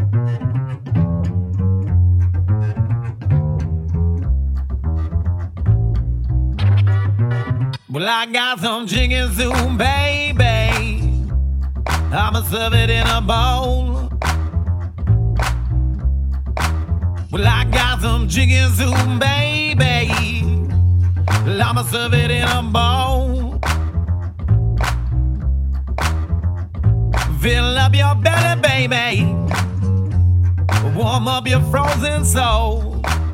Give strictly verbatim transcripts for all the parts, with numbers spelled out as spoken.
Well, I got some chicken soup, baby. I'ma serve it in a bowl. Well, I got some chicken soup, baby. I'ma serve it in a bowl. Fill up your belly, baby. Warm up your frozen soul.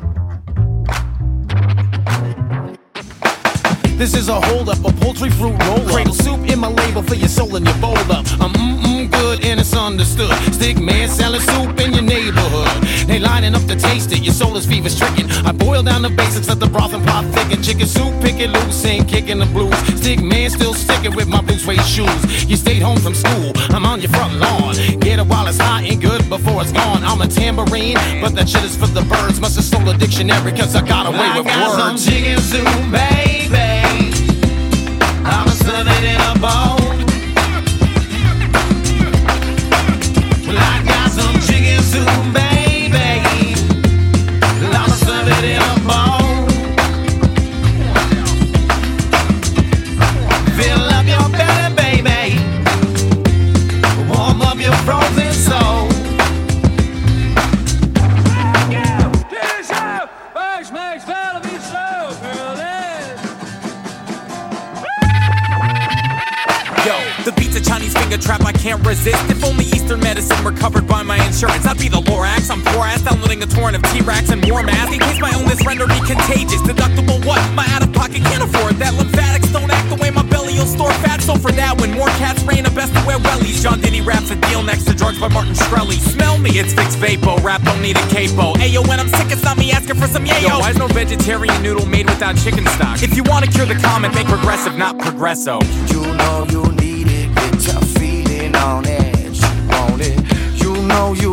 This is a hold up, a poultry fruit roll up. Cradle soup in my label for your soul and your bowl up. I'm mm-mm good and it's understood. Stick man selling soup in your neighborhood. They lining up to taste it, your soul is fever stricken. I boil down the basics of the broth and pot thick and chicken soup, pick it loose, ain't kicking the blues. Stick man still sticking with my blue suede shoes. You stayed home from school, I'm on your front lawn. Get it while it's hot and good before it's gone. I'm a tambourine, but that shit is for the birds. Must have stole a dictionary cause I got away I with got words. Some chicken soup, baby. I'ma serve it in a bowl. Well, I got some chicken soup, baby. I'ma serve it in a bowl. Fill up your belly, baby. Warm up your frozen soul. The beat's a Chinese finger trap I can't resist. If only Eastern medicine were covered by my insurance, I'd be the Lorax. I'm poor ass downloading a torrent of T-Rax and war mask in case my illness rendered me contagious. Deductible what? My out-of-pocket can't afford that. Lymphatics don't act the way my belly will store fat. So for that, when more cats reign, I best to wear wellies. John Diddy raps a deal next to drugs by Martin Shkreli. Smell me, it's Vicks Vapo. Rap don't need a capo. Ayo, when I'm sick, it's not me asking for some yayo. Yo, why's no vegetarian noodle made without chicken stock? If you wanna cure the common, make progressive, not progresso. You know you need it, get your feeling on it. You want it, you know you